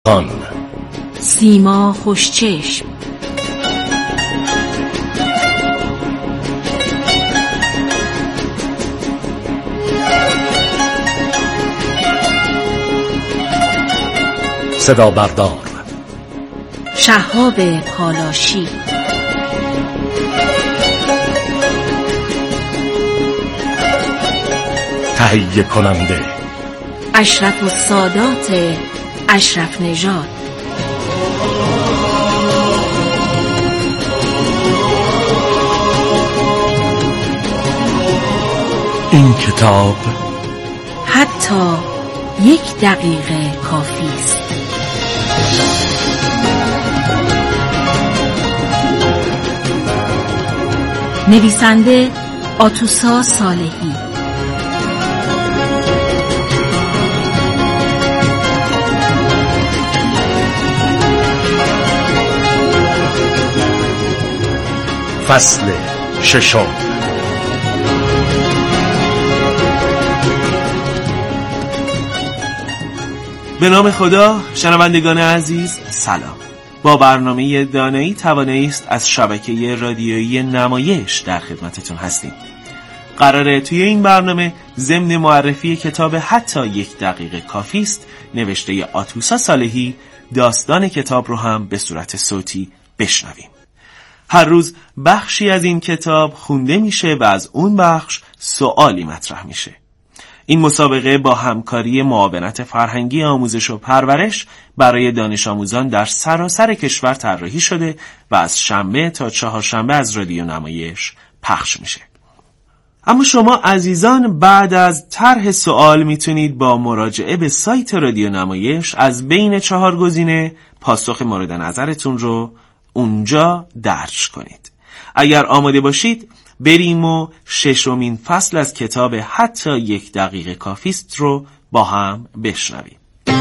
سیما خوشچشم. صدا بردار شهاب پالاشی. تهیه کننده اشرف السادات اشرف نژاد. این کتاب حتی 1 دقیقه کافی است. نویسنده آتوسا صالحی. فصل 6. به نام خدا. شنوندگان عزیز سلام. با برنامه دانایی توانایی است از شبکه رادیویی نمایش در خدمتتون هستیم. قراره توی این برنامه ضمن معرفی کتاب حتی 1 دقیقه کافی است نوشته آتوسا صالحی داستان کتاب رو هم به صورت صوتی بشنویم. هر روز بخشی از این کتاب خونده میشه و از اون بخش سوالی مطرح میشه. این مسابقه با همکاری معاونت فرهنگی آموزش و پرورش برای دانش آموزان در سراسر کشور طراحی شده و از شنبه تا چهارشنبه از رادیو نمایش پخش میشه. اما شما عزیزان بعد از طرح سوال میتونید با مراجعه به سایت رادیو نمایش از بین 4 گزینه پاسخ مورد نظرتون رو اونجا درج کنید. اگر آماده باشید بریم و 6مین فصل از کتاب حتی 1 دقیقه کافی است رو با هم بشنویم.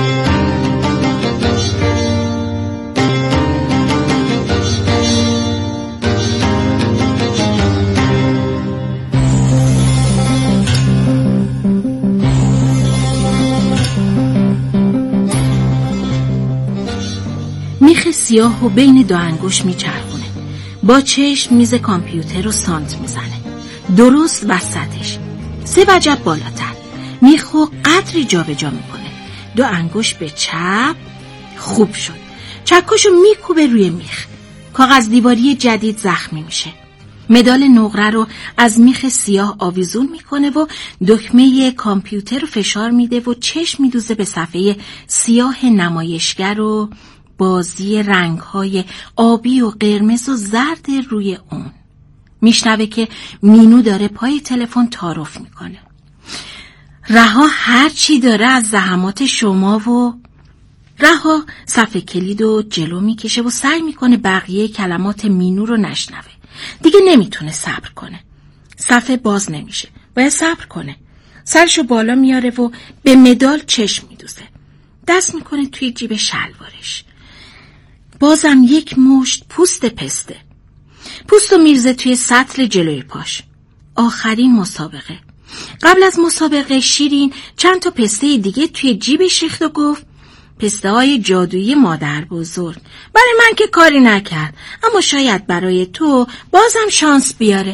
میخ سیاه و بین 2 انگشت میچرخونه. با چشم میز کامپیوتر رو سانت میزنه. درست وسطش 3 وجب بالاتر میخو قدری جا به جا میکنه. 2 انگشت به چپ. خوب شد. چکشو میکوبه روی میخ. کاغذ دیواری جدید زخمی میشه. مدال نقره رو از میخ سیاه آویزون میکنه و دکمه کامپیوتر رو فشار میده و چشم میدوزه به صفحه سیاه نمایشگر و بازی رنگ‌های آبی و قرمز و زرد روی اون. میشنوه که مینو داره پای تلفن تعارف میکنه. رها هر چی داره از زحمات شما و رها صفحه کلید و جلو میکشه و سعی میکنه بقیه کلمات مینو رو نشنوه. دیگه نمیتونه صبر کنه. صفحه باز نمیشه. باید صبر کنه. سرشو بالا میاره و به مدال چشم میدوزه. دست میکنه توی جیب شلوارش. بازم 1 مشت پوست پسته. پوستو میرزه توی سطل جلوی پاش. آخرین مسابقه. قبل از مسابقه شیرین چند تا پسته دیگه توی جیبش ریخت و گفت پسته های جادویی مادر بزرگ. برای من که کاری نکرد، اما شاید برای تو بازم شانس بیاره.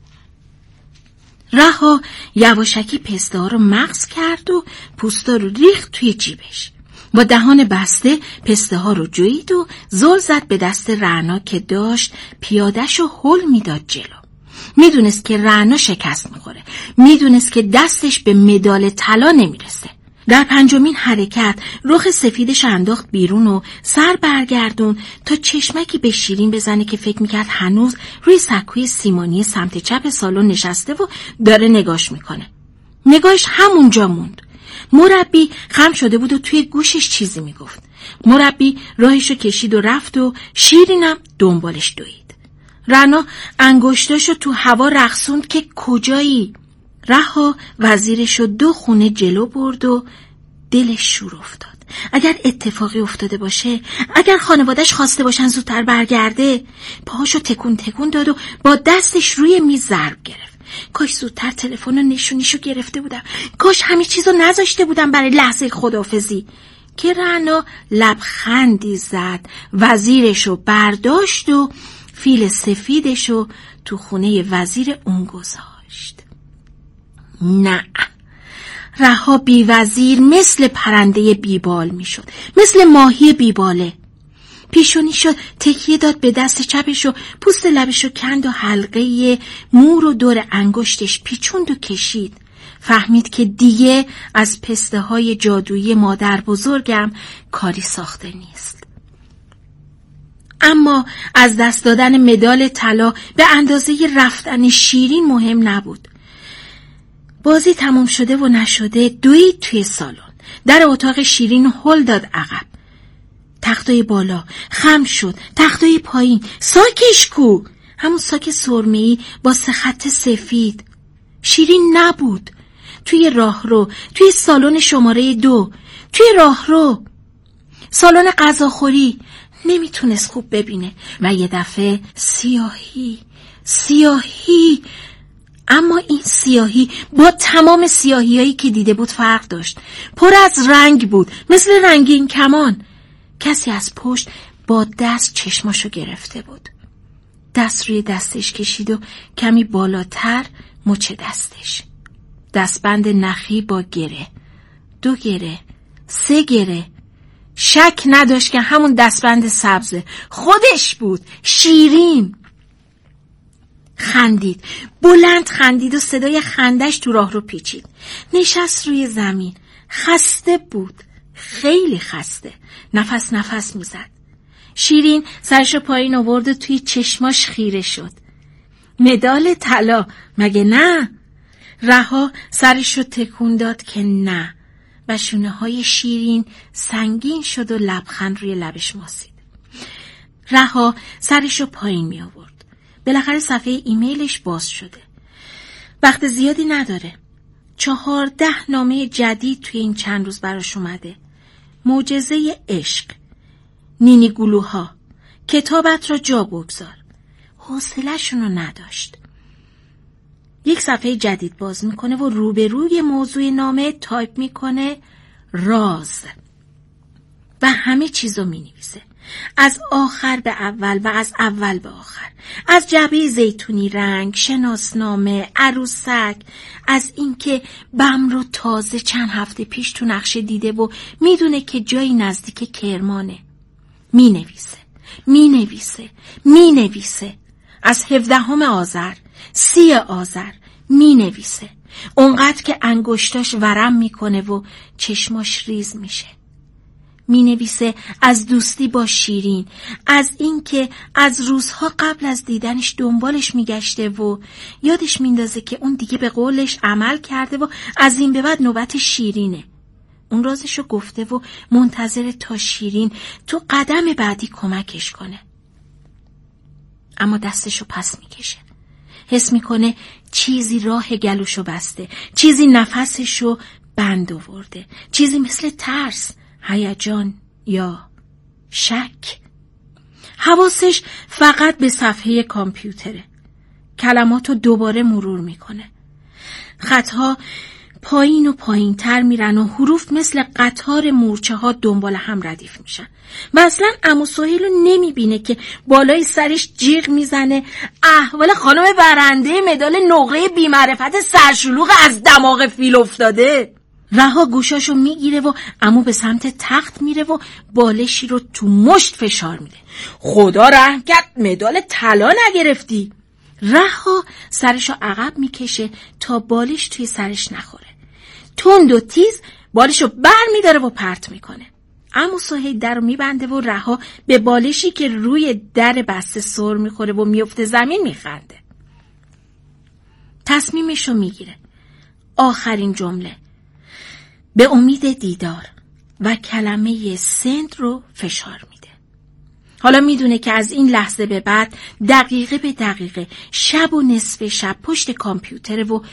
رها یواشکی پسته ها رو مغز کرد و پوستا رو ریخت توی جیبش. با دهان بسته پسته ها رو جوید و زل زد به دست رعنا که داشت پیاده‌ش رو هل میداد جلو. میدونست که رعنا شکست میخوره. میدونست که دستش به مدال طلا نمیرسه. در 5مین حرکت رخ سفیدش انداخت بیرون و سر برگردون تا چشمکی به شیرین بزنه که فکر میکرد هنوز روی سکوی سیمانی سمت چپ سالن نشسته و داره نگاش میکنه. نگاهش همونجا موند. مربی خم شده بود و توی گوشش چیزی میگفت. مربی راهشو کشید و رفت و شیرینم دنبالش دوید. رعنا انگشتاشو تو هوا رقصوند که کجایی؟ رها وزیرشو 2 خونه جلو برد و دلش شور افتاد. اگر اتفاقی افتاده باشه، اگر خانواده‌اش خواسته باشن زودتر برگرده. پاهاشو تکون تکون داد و با دستش روی میز ضرب گرفت. کاش زودتر تلفن و نشونیشو گرفته بودم. کاش همه چیزو نذاشته بودم برای لحظه خداحافظی. که رعنا لبخندی زد، وزیرشو برداشت و فیل سفیدشو تو خونه وزیر اون گذاشت. نه، رها بی وزیر مثل پرنده بیبال می شد، مثل ماهی بیباله. پیشونی شد تکیه داد به دست چپش و پوست لبشو کند و حلقه مو رو دور انگشتش پیچوند و کشید. فهمید که دیگه از پسته های جادویی مادر بزرگم کاری ساخته نیست. اما از دست دادن مدال طلا به اندازه رفتن شیرین مهم نبود. بازی تموم شده و نشده دوید توی سالن. در اتاق شیرین هل داد عقب. تختای بالا خم شد، تختای پایین. ساکش کو؟ همون ساک سرمه‌ای با 3 خط سفید. شیرین نبود. توی راهرو، توی سالن شماره 2، توی راهرو، سالن غذاخوری. نمیتونست خوب ببینه و یه دفعه سیاهی. اما این سیاهی با تمام سیاهیایی که دیده بود فرق داشت. پر از رنگ بود، مثل رنگین کمان. کسی از پشت با دست چشماشو گرفته بود. دست روی دستش کشید و کمی بالاتر مچ دستش. دستبند نخی با گره، 2 گره، 3 گره. شک نداشت که همون دستبند سبزه خودش بود، شیرین. خندید، بلند خندید و صدای خندش تو راه رو پیچید. نشست روی زمین. خسته بود، خیلی خسته. نفس میزد. شیرین سرشو پایین آورد و توی چشماش خیره شد. مدال طلا مگه نه؟ رها سرشو تکون داد که نه و شونه های شیرین سنگین شد و لبخند روی لبش ماسید. رها سرشو پایین می آورد. بالاخره صفحه ایمیلش باز شده. وقت زیادی نداره. 14 نامه جدید توی این چند روز براش اومده. معجزه عشق، نینی گلوها، کتابت را جا بگذار. حوصله‌شونو نداشت. یک صفحه جدید باز میکنه و روبروی موضوع نامه تایپ میکنه راز و همه چیزو مینویسه، از آخر به اول و از اول به آخر، از جعبه زیتونی رنگ، شناسنامه، عروسک، از اینکه بم رو تازه چند هفته پیش تو نقشه دیده و میدونه که جایی نزدیک کرمانه. مینویسه از 17 آذر، 30 آذر مینویسه، اونقدر که انگشتاش ورم میکنه و چشماش ریز میشه. مینویسه از دوستی با شیرین، از اینکه از روزها قبل از دیدنش دنبالش میگشته و یادش میندازه که اون دیگه به قولش عمل کرده و از این به بعد نوبت شیرینه. اون رازشو گفته و منتظر تا شیرین تو قدم بعدی کمکش کنه. اما دستشو پس میکشه. حس میکنه چیزی راه گلوشو بسته، چیزی نفسشو بند آورده، چیزی مثل ترس، هیجان یا شک. حواسش فقط به صفحه کامپیوتره. کلماتو دوباره مرور میکنه. خطها پایین و پایین تر میرن و حروف مثل قطار مورچه ها دنبال هم ردیف میشن و اصلا عمو سهیل رو نمیبینه که بالای سرش جیغ میزنه احوال خانم برنده مدال نقره بی‌معرفت سرشلوغ از دماغ فیل افتاده. رها گوشاشو میگیره و عمو به سمت تخت میره و بالشی رو تو مشت فشار میده. خدا رحم کرد مدال طلا نگرفتی. رها سرشو عقب میکشه تا بالش توی سرش نخوره. تند و تیز بالشو بر میداره و پرت میکنه. عمو سهیل در رو میبنده و رها به بالشی که روی در بسته سر میخوره و میفته زمین میخنده. تصمیمشو میگیره. آخرین جمله به امید دیدار و کلمه سند رو فشار میده. حالا میدونه که از این لحظه به بعد دقیقه به دقیقه شب و نصف شب پشت کامپیوتر و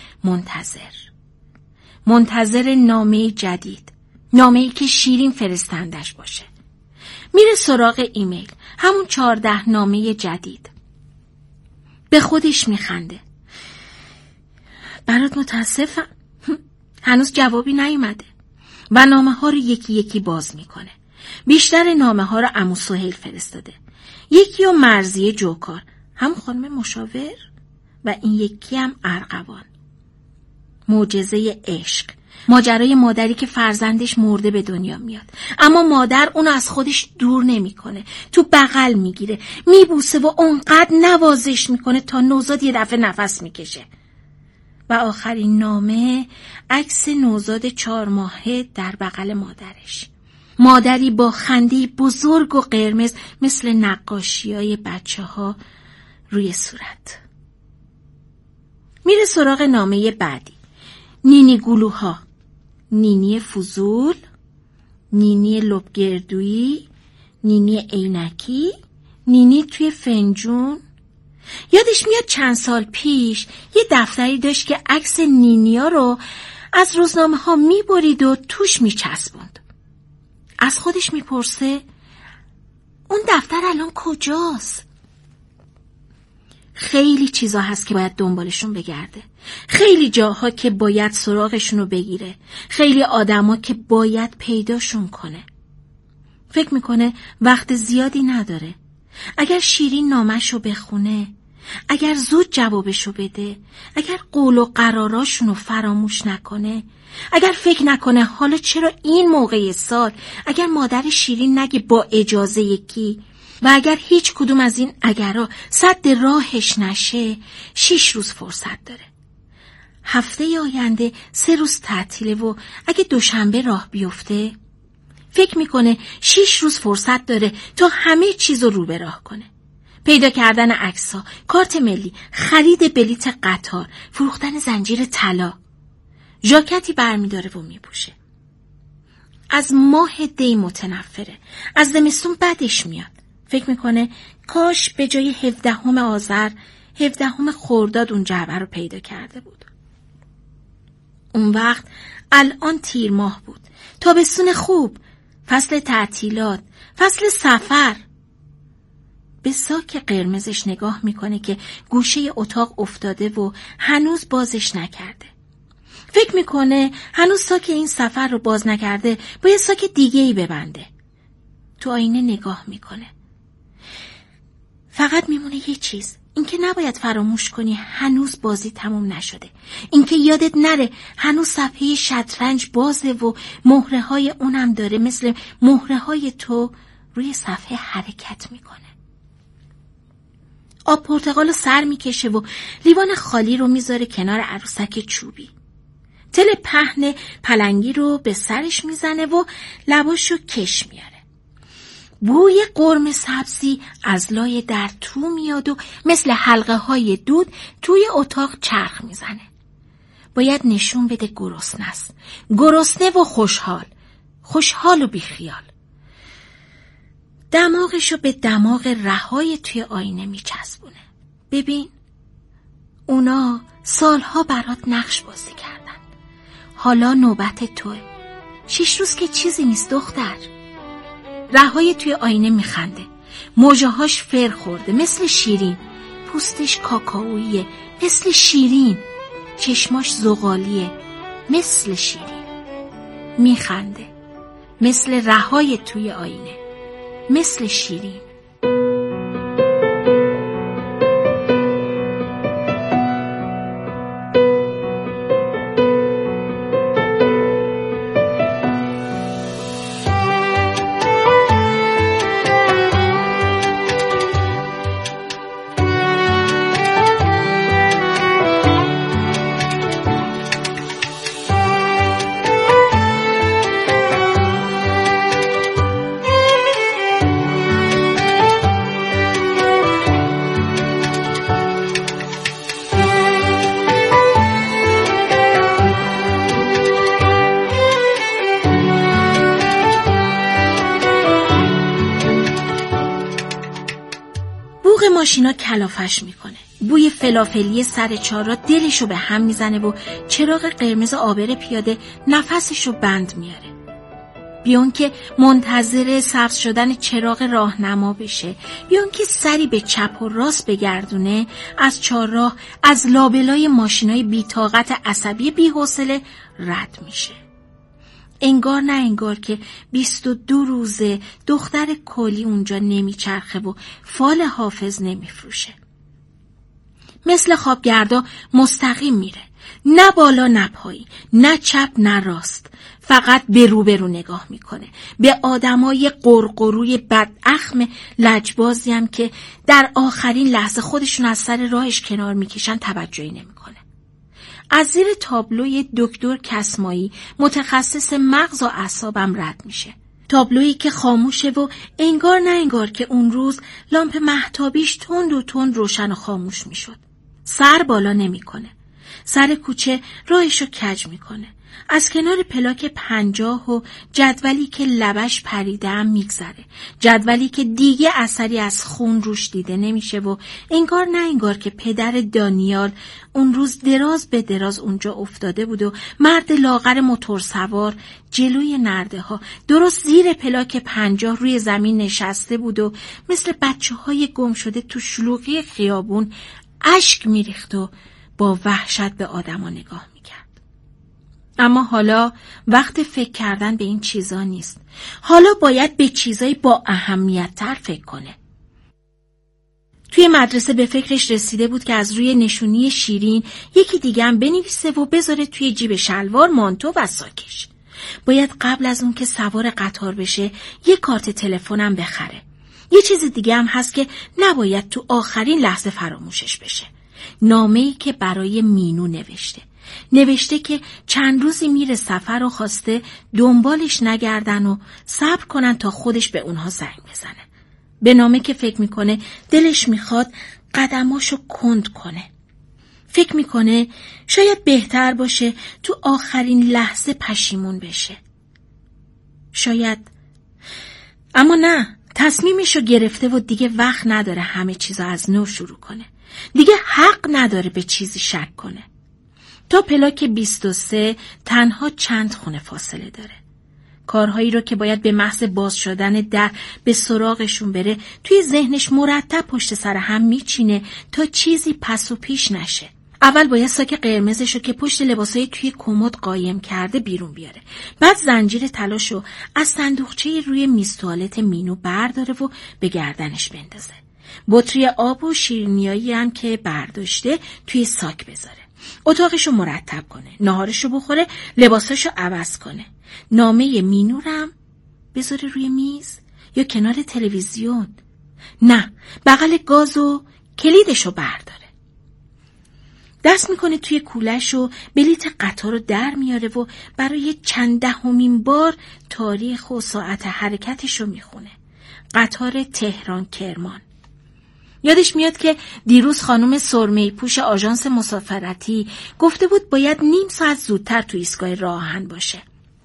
منتظر نامه جدید، نامه‌ای که شیرین فرستندش باشه. میره سراغ ایمیل، همون 14 نامه جدید. به خودش میخنده. برات متاسفم، هنوز جوابی نیومده. و نامه ها رو یکی یکی باز میکنه. بیشتر نامه ها رو عمو سهیل فرستاده. یکی رو مرضیه جوکار، هم خانم مشاور، و این یکی هم ارغوان. معجزه عشق، ماجرای مادری که فرزندش مرده به دنیا میاد، اما مادر اونو از خودش دور نمیکنه، تو بغل میگیره، میبوسه و اونقدر نوازش میکنه تا نوزاد یه دفعه نفس میکشه. و آخرین نامه عکس نوزاد 4 ماهه در بغل مادرش. مادری با خنده بزرگ و قرمز مثل نقاشیای بچه‌ها روی صورت. میره سراغ نامه بعدی. نینی گلوها، نینی فضول، نینی لبگردویی، نینی عینکی، نینی توی فنجون. یادش میاد چند سال پیش یه دفتری داشت که عکس نینیا رو از روزنامه ها میبرید و توش میچسبوند. از خودش میپرسه اون دفتر الان کجاست؟ خیلی چیزا هست که باید دنبالشون بگرده، خیلی جاها که باید سراغشون رو بگیره، خیلی آدما که باید پیداشون کنه. فکر میکنه وقت زیادی نداره. اگر شیرین نامشو بخونه، اگر زود جوابشو بده، اگر قول و قراراشونو فراموش نکنه، اگر فکر نکنه حالا چرا این موقع سال، اگر مادر شیرین نگه با اجازه یکی، و اگر هیچ کدوم از این اگرها سد راهش نشه، 6 روز فرصت داره. هفته آینده 3 روز تعطیله و اگه دوشنبه راه بیفته، فکر میکنه 6 روز فرصت داره تا همه چیزو رو به راه کنه. پیدا کردن عکس‌ها، کارت ملی، خرید بلیت قطار، فروختن زنجیر طلا. ژاکتی برمیداره و میپوشه. از ماه دی متنفره. از زمستون بدش میاد. فکر میکنه کاش به جای 17 آذر 17 خرداد اون جعبه رو پیدا کرده بود. اون وقت الان تیر ماه بود، تابستون خوب، فصل تعطیلات، فصل سفر. به ساک قرمزش نگاه میکنه که گوشه اتاق افتاده و هنوز بازش نکرده. فکر میکنه هنوز ساک این سفر رو باز نکرده، با یه ساک دیگه‌ای ببنده. تو آینه نگاه میکنه. فقط میمونه یه چیز، اینکه نباید فراموش کنی هنوز بازی تموم نشده. اینکه یادت نره هنوز صفحه شطرنج بازه و مهره‌های اونم داره مثل مهره‌های تو روی صفحه حرکت میکنه. آب پرتقال رو سر میکشه و لیوان خالی رو میذاره کنار عروسک چوبی. تل پهن پلنگی رو به سرش میزنه و لباشو کش میاره. بوی قرمه سبزی از لای در تو میاد و مثل حلقه های دود توی اتاق چرخ میزنه. باید نشون بده گرسنه است. گرسنه و خوشحال. خوشحال و بیخیال. دماغشو به دماغ رهای توی آینه میچسبونه. ببین، اونا سالها برات نقش بازی کردن. حالا نوبت توه. 6 روز که چیزی نیست دختر. رهای توی آینه میخنده. موجهاش فر خورده مثل شیرین. پوستش کاکائویه مثل شیرین. چشماش زغالیه مثل شیرین. میخنده مثل رهای توی آینه، مثل شیرین. ماشینا کلافش میکنه. بوی فلافلی سر چهارراه دلشو به هم میزنه و چراغ قرمز آبر پیاده نفسشو بند میاره. بیان که منتظر سبز شدن چراغ راهنما بشه، بیان که سری به چپ و راست بگردونه، از چهارراه از لابلای ماشینای بی‌طاقت عصبی بی‌حوصله رد میشه. انگار نه انگار که 22 روزه دختر کلی اونجا نمیچرخه و فال حافظ نمیفروشه. مثل خوابگردا مستقیم میره، نه بالا نه پایی، نه چپ نه راست، فقط به روبرو نگاه میکنه، به آدمای قرقروی بداخم لجبازی هم که در آخرین لحظه خودشون از سر راهش کنار میکشن توجهی نمیکنه. از زیر تابلوی دکتر کسمایی متخصص مغز و اعصابم رد میشه. تابلویی که خاموشه و انگار نه انگار که اون روز لامپ مهتابیش تند و تند روشن و خاموش میشد. سر بالا نمیکنه. سر کوچه راهشو کج میکنه. از کنار پلاک 50 و جدولی که لبش پریده هم میگذره. جدولی که دیگه اثری از خون روش دیده نمیشه و انگار نه انگار که پدر دانیال اون روز دراز به دراز اونجا افتاده بود و مرد لاغر موتور سوار جلوی نرده ها درست زیر پلاک 50 روی زمین نشسته بود و مثل بچه‌های گم شده تو شلوغی خیابون اشک میریخت و با وحشت به آدما نگاه میکرد. اما حالا وقت فکر کردن به این چیزا نیست. حالا باید به چیزایی با اهمیت تر فکر کنه. توی مدرسه به فکرش رسیده بود که از روی نشونی شیرین یکی دیگه هم بنویسه و بذاره توی جیب شلوار، مانتو و ساکش. باید قبل از اون که سوار قطار بشه یه کارت تلفنم بخره. یه چیز دیگه هم هست که نباید تو آخرین لحظه فراموشش بشه. نامه‌ای که برای مینو نوشته که چند روزی میره سفر و خواسته دنبالش نگردن و صبر کنن تا خودش به اونها زنگ بزنه. به نامه که فکر میکنه دلش میخواد قدماشو کند کنه. فکر میکنه شاید بهتر باشه تو آخرین لحظه پشیمون بشه. شاید، اما نه، تصمیمشو گرفته و دیگه وقت نداره همه چیزا از نو شروع کنه. دیگه حق نداره به چیزی شک کنه. تا پلاک 23 تنها چند خونه فاصله داره. کارهایی رو که باید به محض باز شدن در به سراغشون بره توی ذهنش مرتب پشت سر هم میچینه تا چیزی پس و پیش نشه. اول باید ساک قرمزشو که پشت لباسای توی کمد قایم کرده بیرون بیاره. بعد زنجیر طلاشو از صندوقچه روی میز توالت مینو برداره و به گردنش بندازه. بطری آب و شیرینیایی هم که برداشته توی ساک بذاره. اتاقشو مرتب کنه، ناهارشو بخوره، لباساشو عوض کنه. نامه مینورم بذاره روی میز یا کنار تلویزیون؟ نه، بغل گاز و کلیدشو برداره. دست میکنه توی کولش و بلیت قطار رو در میاره و برای چند دهمین بار تاریخ و ساعت حرکتشو میخونه. قطار تهران کرمان. یادش میاد که دیروز خانم سرمه‌ای پوش آژانس مسافرتی گفته بود باید نیم ساعت زودتر تو ایستگاه راه آهن باشه.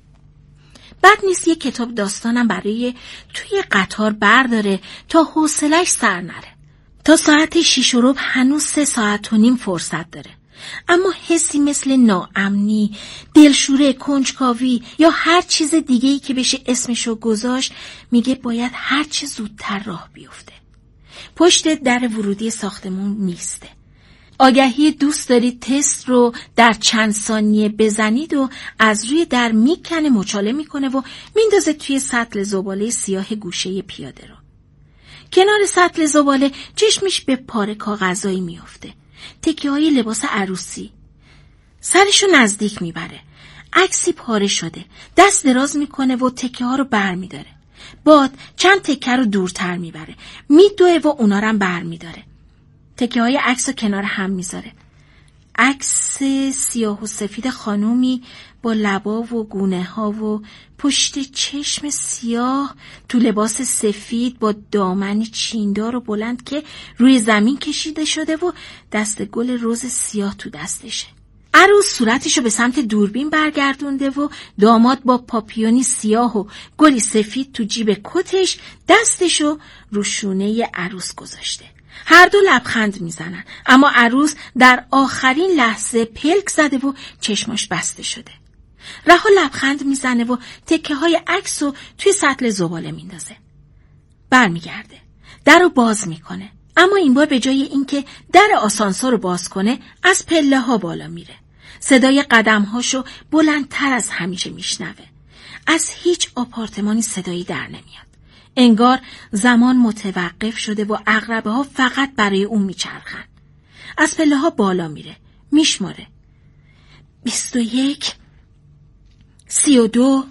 بد نیست یه کتاب داستانم برای توی قطار برداره تا حوصله‌اش سر نره. تا ساعت 6:15 هنوز 3 ساعت و نیم فرصت داره. اما حسی مثل ناامنی، دلشوره، کنجکاوی یا هر چیز دیگه‌ای که بشه اسمشو گذاشت میگه باید هر چه زودتر راه بیفته. پشت در ورودی ساختمون نیسته. آگهی دوست دارید تست رو در چند ثانیه بزنید و از روی در میکنه، مچاله میکنه و میندازه توی سطل زباله سیاه گوشه پیاده رو. کنار سطل زباله چشمش به پاره کاغذایی میافته. تکیه‌های لباس عروسی. سرشو نزدیک میبره. عکسی پاره شده. دست دراز میکنه و تکیه‌ها رو برمیداره. باد چند تکه رو دورتر میبره. میدوه و اونا رو هم برمیداره. تکیه‌های عکس رو کنار هم میذاره. عکس سیاه و سفید خانومی با لبا و گونه ها و پشت چشم سیاه تو لباس سفید با دامن چیندار و بلند که روی زمین کشیده شده و دست گل رز سیاه تو دستشه. عروس صورتشو به سمت دوربین برگردونده و داماد با پاپیونی سیاه و گلی سفید تو جیب کتش دستشو رو شونه عروس گذاشته. هر دو لبخند میزنن، اما عروس در آخرین لحظه پلک زده و چشماش بسته شده. رها لبخند میزنه و تکه های عکس رو توی سطل زباله میندازه. برمیگرده. در رو باز میکنه. اما این بار به جای اینکه در آسانسور رو باز کنه از پله ها بالا میره. صدای قدم هاشو بلندتر از همیشه میشنوه. از هیچ آپارتمانی صدایی در نمیاد. انگار زمان متوقف شده و عقربه ها فقط برای اون میچرخن. از پله ها بالا میره، میشماره. 21 32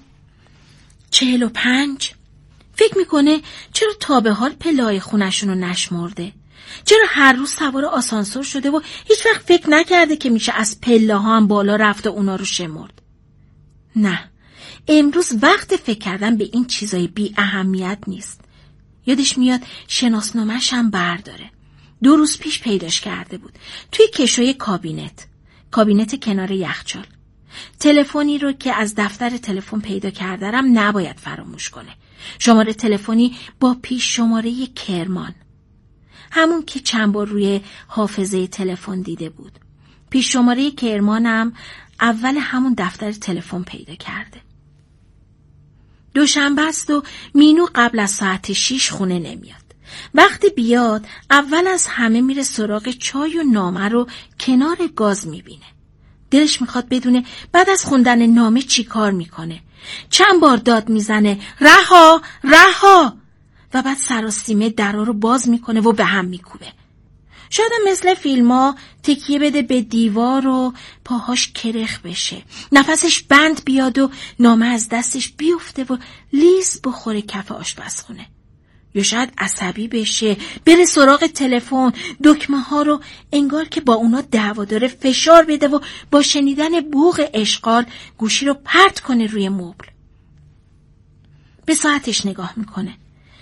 45. فکر میکنه چرا تا به حال پله‌های خونشون رو نشمرده؟ چرا هر روز سوار آسانسور شده و هیچ وقت فکر نکرده که میشه از پله ها هم بالا رفت و اونا رو شمرد؟ نه، امروز وقت فکر کردن به این چیزای بی اهمیت نیست. یادش میاد شناسنامه‌ش هم برداره. 2 روز پیش پیداش کرده بود توی کشوی کابینت کنار یخچال. تلفنی رو که از دفتر تلفن پیدا کردم نباید فراموش کنه. شماره تلفنی با پیش شماره کرمان، همون که چند بار روی حافظه تلفن دیده بود. پیش شماره کرمانم اول همون دفتر تلفن پیدا کرده. دوشنبه است و مینو قبل از ساعت 6 خونه نمیاد. وقتی بیاد اول از همه میره سراغ چای و نامه رو کنار گاز میبینه. دلش میخواد بدونه بعد از خوندن نامه چی کار میکنه. چند بار داد میزنه رها رها و بعد سراسیمه درا رو باز میکنه و به هم میکوبه. شاید مثل فیلم‌ها تکیه بده به دیوار و پاهاش کرخ بشه، نفسش بند بیاد و نامه از دستش بیفته و لیز بخوره کف آشپزخونه. یا شاید عصبی بشه، بره سراغ تلفن، دکمه ها رو انگار که با اونا دعوا داره فشار بده و با شنیدن بوق اشغال گوشی رو پرت کنه روی مبل. به ساعتش نگاه میکنه.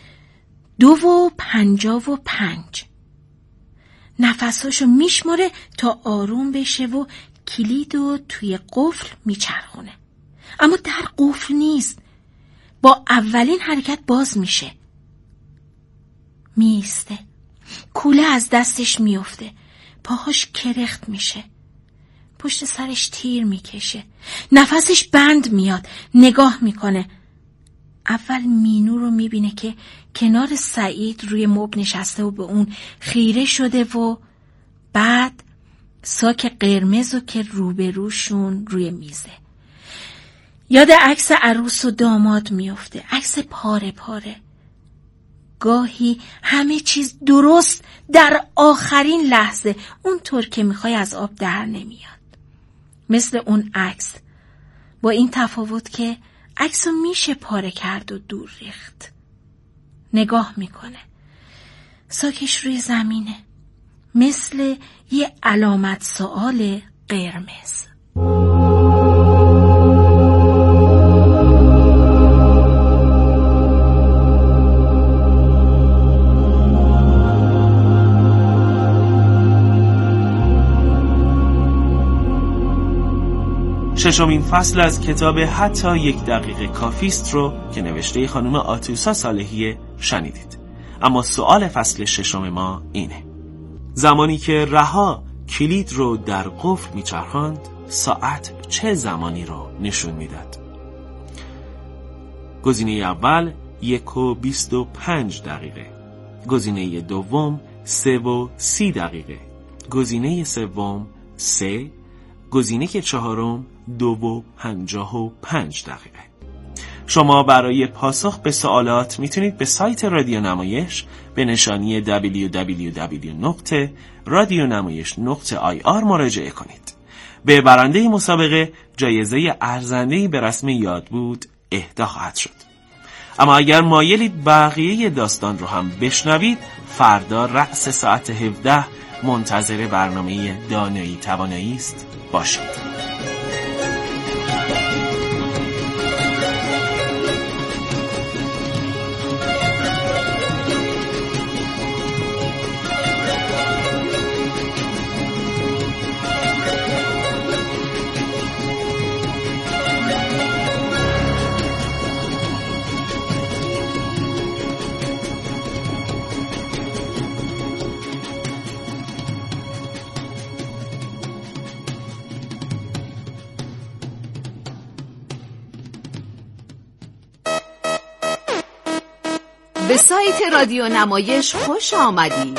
2:55. نفساشو میشماره تا آروم بشه و کلیدو توی قفل میچرخونه. اما در قفل نیست. با اولین حرکت باز میشه. میسته. کوله از دستش میفته. پاهاش کرخت میشه. پشت سرش تیر میکشه. نفسش بند میاد. نگاه میکنه. اول مینو رو میبینه که کنار سعید روی مبل نشسته و به اون خیره شده و بعد ساک قرمز رو که روبروشون روی میزه. یاد عکس عروس و داماد میفته. عکس پاره پاره. گاهی همه چیز درست در آخرین لحظه اونطور که میخوای از آب در نمیاد. مثل اون عکس، با این تفاوت که عکسو میشه پاره کرد و دور ریخت. نگاه میکنه. ساکش روی زمینه. مثل یه علامت سوال قرمز. ششمین فصل از کتاب حتی 1 دقیقه کافیست رو که نوشته خانم آتوسا صالحی شنیدید. اما سوال فصل 6 ما اینه: زمانی که رها کلید رو در قفل میچرخاند، ساعت چه زمانی رو نشون میداد؟ گزینه اول 1:25 دقیقه، گزینه دوم 3:30 دقیقه، گزینه سوم 3، گزینه چهارم 2:55 دقیقه. شما برای پاسخ به سوالات میتونید به سایت رادیو نمایش به نشانی www.radionamayish.ir مراجعه کنید. به برنده مسابقه جایزه ارزنده‌ای به رسم یاد بود اهدا خواهد شد. اما اگر مایلید بقیه داستان رو هم بشنوید، فردا رأس ساعت 17 منتظر برنامه دانایی توانایی است باشید. به سایت رادیو نمایش خوش آمدید.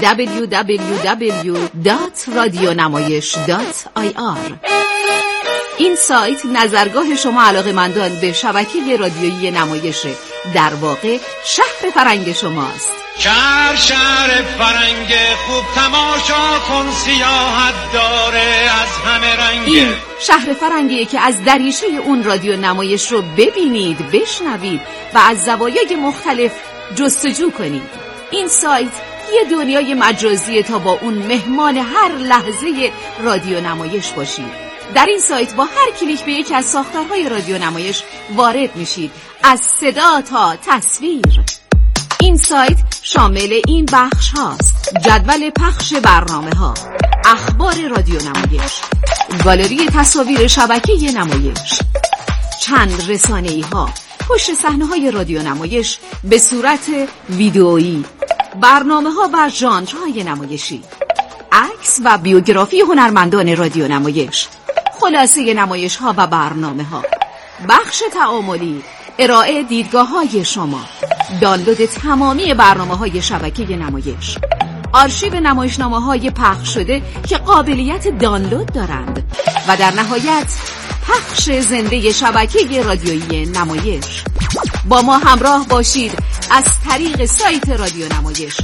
www.radionamayish.ir این سایت نظرگاه شما علاقه‌مندان به شبکه رادیویی نمایش در واقع شهر فرنگ شماست. شهر فرنگ خوب تماشا کن، سیاحت داره از همه رنگ. این شهر فرنگیه که از دریچه اون رادیو نمایش رو ببینید، بشنوید و از زوایای مختلف جستجو کنید. این سایت یه دنیای مجازیه تا با اون مهمان هر لحظه رادیو نمایش باشید. در این سایت با هر کلیک به یکی از ساختارهای رادیو نمایش وارد میشید، از صدا تا تصویر. این سایت شامل این بخش هاست: جدول پخش برنامه ها، اخبار رادیو نمایش، گالری تصاویر شبکه نمایش، چند رسانه‌ای ها، پشت صحنه های رادیو نمایش به صورت ویدئویی، برنامه ها و ژانرهای نمایشی، عکس و بیوگرافی هنرمندان رادیو نمایش، خلاصه نمایش ها و برنامه ها، بخش تعاملی، ارائه دیدگاه های شما، دانلود تمامی برنامه های شبکه نمایش، آرشیو نمایشنامه های پخش شده که قابلیت دانلود دارند و در نهایت پخش زنده شبکه رادیویی نمایش. با ما همراه باشید از طریق سایت رادیو نمایش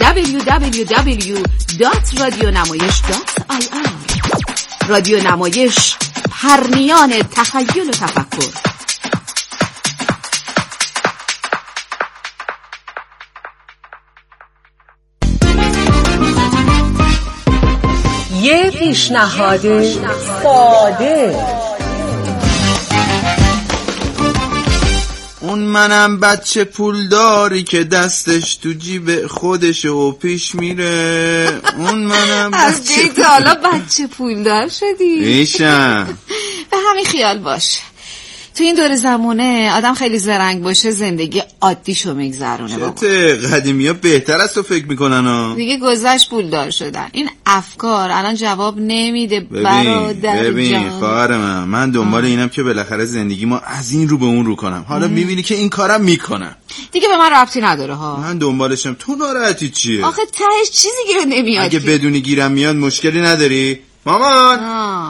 www.radionamayesh.ir. رادیو نمایش، پرنیان تخیل و تفکر. یه پیشنهاد ساده. اون منم بچه پولداری که دستش تو جیب خودش و پیش میره. اون منم از جیت حالا بچه پولدار شدی؟ ایشم به همین خیال باش. تو این دور زمونه آدم خیلی زرنگ باشه زندگی عادیشو میگذرونه. چته قدیمی ها بهتر از تو فکر میکنن ها. دیگه گذشت پولدار شدن. این افکار الان جواب نمیده. ببین خواهر من دنبال اینم که بالاخره زندگی ما از این رو به اون رو کنم. حالا میبینی که این کارم میکنم. دیگه به من ربطی نداره ها. من دنبالشم. تو ناراحتی چیه؟ آخه تهش چیزی گیره نمیاد. اگه بدونی گیرم میاد مشکلی نداری؟ مامان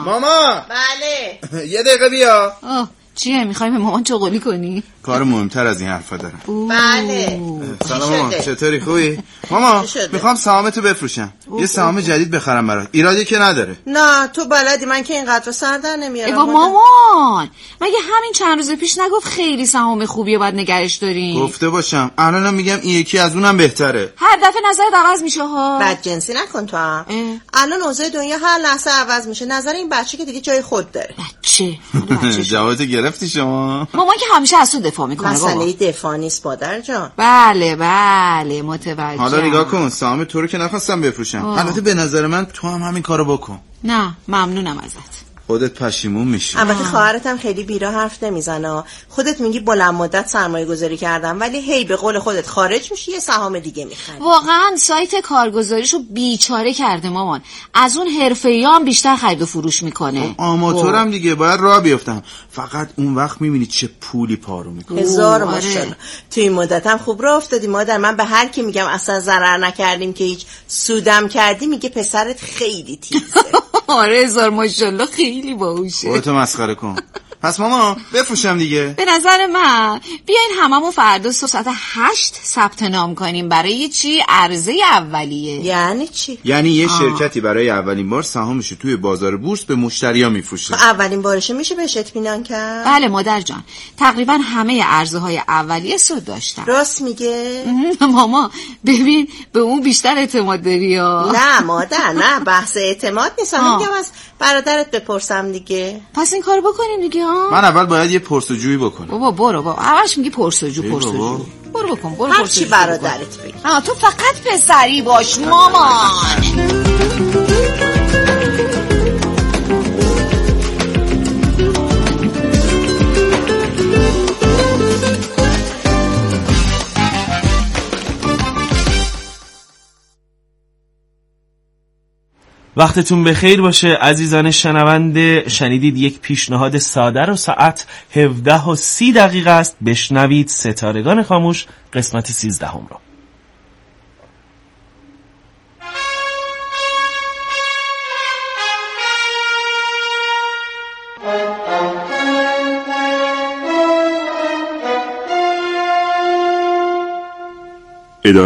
بله یه دقیقه بیا. چیه میخوای به مامان چغلی کنی؟ کار مهمتر از این حرفا دارم. بله سلام مامان، چطوری؟ خوبی؟ مامان میخوام سهامتو بفروشم. یه سهام جدید بخرم برات. ایرادی که نداره. نه تو بلدی من که اینقدر سر در نمیارم. با مامان مگه همین چند روز پیش نگفت خیلی سهام خوبیه باید نگهش داریم؟ گفته باشم. الانم میگم این یکی از اونم بهتره. هر دفعه نظرت عوض میشه ها. بدجنسی نکن تو هم. الان اوضاع دنیا هر لحظه عوض میشه. نظر این بچه که دیگه جای خود داره. بچه جوابت گرفتی شما؟ مامان که همیشه از تو دفاع میکنه. مسئله دفاع نیست مادر جان. بله متوجهم. حالا نگاه کن سهام تو رو که نخواستم بفروشم. البته به نظر من تو هم همین کارو بکن. نه ممنونم ازت. خودت پشیمون میشی. البته خواهرت هم خیلی بیرا حرف نمیزنه. خودت میگی بلند مدت سرمایه گذاری کردم ولی هی به قول خودت خارج میشی یه سهام دیگه میخری. واقعا سایت کارگزاریشو بیچاره کرده مامان. از اون حرفه‌ای‌ها هم بیشتر خرید و فروش میکنه. آماتورم دیگه باید راه بیفتم. فقط اون وقت میبینی چه پولی پارو میکنه. هزار ماشاءالله. تو این مدت هم خوب راه افتادی مادر. من به هر کی میگم اصلا ضرر نکردیم که هیچ سودم کردی میگه پسرت خیلی تیزه. آره هزار ماشاءالله خیلی باهوشه. خودتو مسخره کن. پس ماما بفروشم دیگه. به نظر من بیاین هممون فردا صبح ساعت 8 ثبت نام کنیم. برای چی؟ عرضه اولیه. یعنی چی؟ یعنی یه شرکتی برای اولین بار سهامشو توی بازار بورس به مشتریا میفروشه. اولین بارشه میشه بهش اطمینان کرد؟ بله مادر جان. تقریبا همه عرضه‌های اولیه سود داشتن. راست میگه؟ ماما ببین به اون بیشتر اعتماد داری ها. نه مادر نه بحث اعتماد نیست. میگم از برادرت بپرسم دیگه. پس این کارو بکنین دیگه ها. من اول باید یه پرسجویی بکنم. بابا برو همش میگی پرسجو. برو بکن. هر چی برادرت بگی. تو فقط پسری باش مامان. وقتتون بخیر باشه عزیزان شنونده. شنیدید یک پیشنهاد ساده رو. ساعت 17:30 است. بشنوید ستارگان خاموش قسمت 13 رو.